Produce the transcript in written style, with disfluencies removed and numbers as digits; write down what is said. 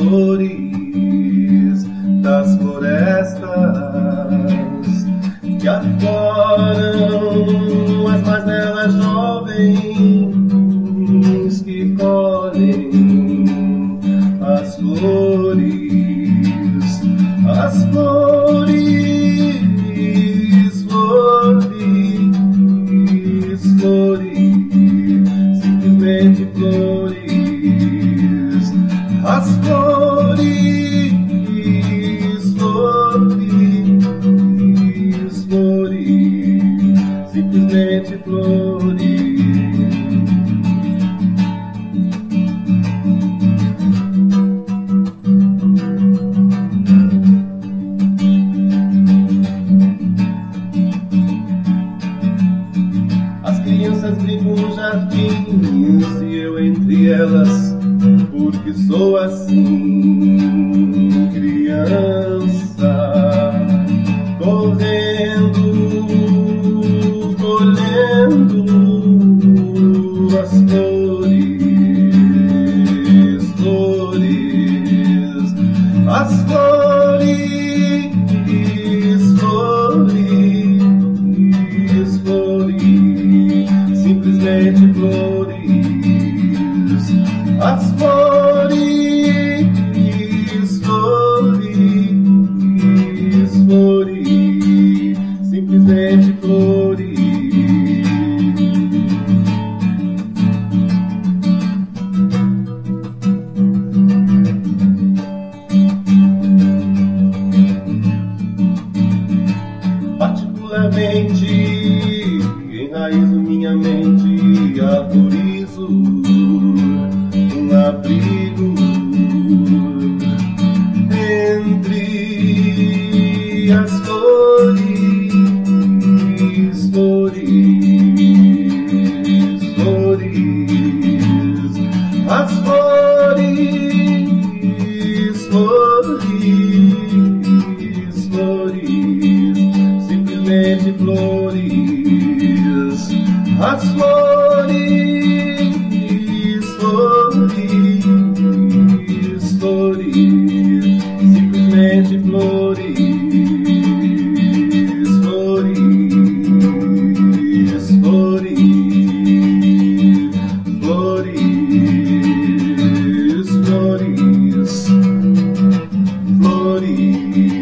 flores das florestas que adoram as mais belas jovens que colhem as flores, as flores, flores, flores, simplesmente flores, as flores, flores, flores, simplesmente flores. As crianças brincam no jardim e eu entre elas, porque sou assim, criança, correndo, colhendo as flores, flores, as flores, flores, flores, simplesmente flores, as flores, flores, flores, simplesmente flores. Particularmente enraizo minha mente, arborizo um abrigo entre as flores, flores, flores, as flores, flores, flores, simplesmente flores, as flores, flores, flores, simplesmente flores, flores, flores, flores, flores, flores.